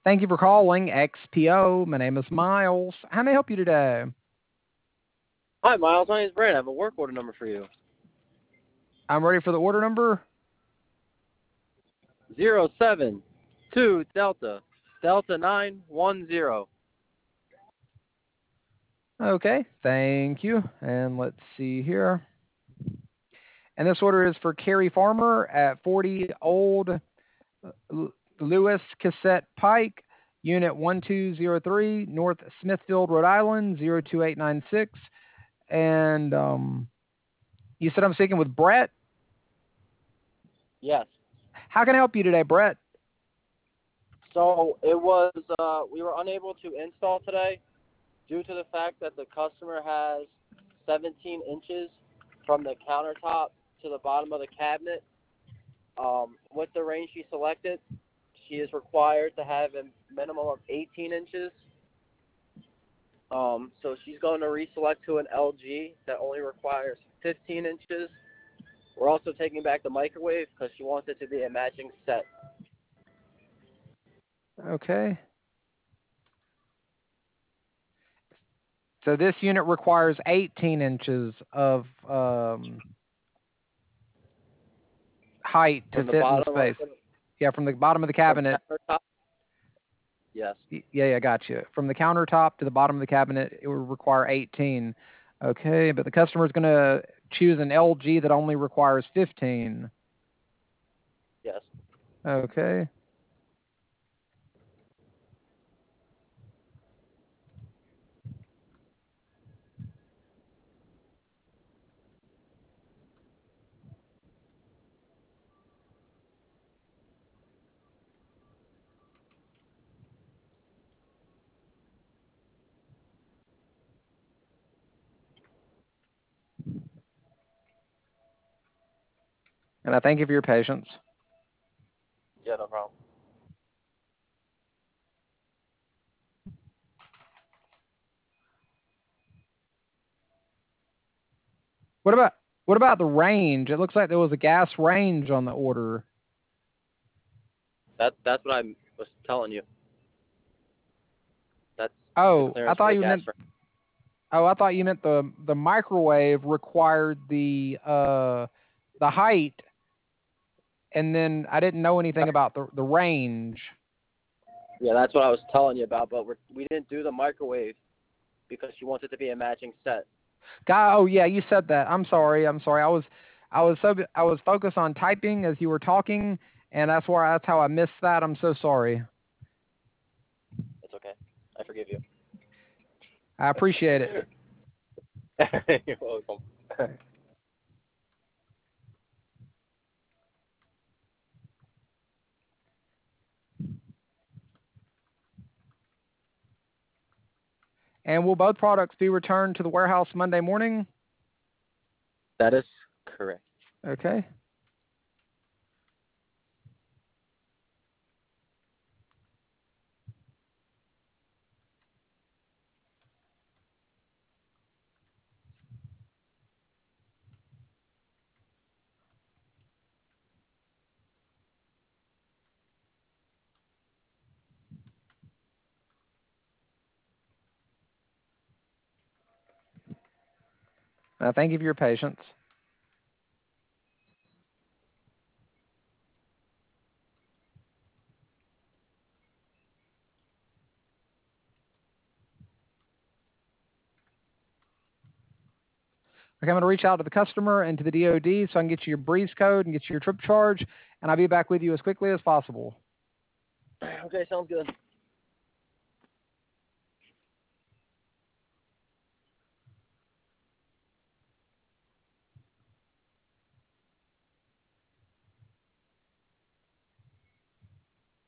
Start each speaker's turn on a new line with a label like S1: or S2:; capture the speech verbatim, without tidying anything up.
S1: Thank you for calling X P O. My name is Miles. How may I help you today?
S2: Hi, Miles. My name is Brandon. I have a work order number for you.
S1: I'm ready for the order number.
S2: Zero seven two Delta Delta nine one zero.
S1: Okay, thank you. And let's see here. And this order is for Carrie Farmer at forty Old Lewis Cassette Pike, Unit one two zero three, North Smithfield, Rhode Island, zero two eight nine six. And um, you said I'm speaking with Brett?
S2: Yes.
S1: How can I help you today, Brett?
S2: So it was, uh, we were unable to install today due to the fact that the customer has seventeen inches from the countertop to the bottom of the cabinet. Um, with the range she selected, she is required to have a minimum of eighteen inches. Um, so she's going to reselect to an L G that only requires fifteen inches. We're also taking back the microwave because she wants it to be a matching set.
S1: Okay. So this unit requires eighteen inches of um, height to
S2: From the
S1: fit in the
S2: bottom
S1: space.
S2: of
S1: Yeah, from the bottom of the cabinet.
S2: the Yes.
S1: Yeah, yeah, got you. From the countertop to the bottom of the cabinet, it would require eighteen. Okay, but the customer is going to choose an L G that only requires fifteen.
S2: Yes.
S1: Okay. And I thank you for your patience.
S2: Yeah, no problem.
S1: What about what about the range? It looks like there was a gas range on the order.
S2: That that's what I was telling you. That's
S1: Oh,
S2: the
S1: I
S2: clearance
S1: thought
S2: for the
S1: you
S2: gas
S1: meant.
S2: range.
S1: Oh, I thought you meant the the microwave required the uh the height, and then I didn't know anything about the the range.
S2: Yeah, that's what I was telling you about. But we're, we didn't do the microwave because she wants it to be a matching set.
S1: God, oh yeah, you said that. I'm sorry. I'm sorry. I was I was so I was focused on typing as you were talking, and that's why that's how I missed that. I'm so sorry.
S2: It's okay. I forgive you.
S1: I appreciate it.
S2: You're welcome.
S1: And will both products be returned to the warehouse Monday morning?
S2: That is correct.
S1: Okay. Uh, thank you for your patience. Okay, I'm going to reach out to the customer and to the D O D so I can get you your breeze code and get you your trip charge, and I'll be back with you as quickly as possible.
S2: Okay, sounds good.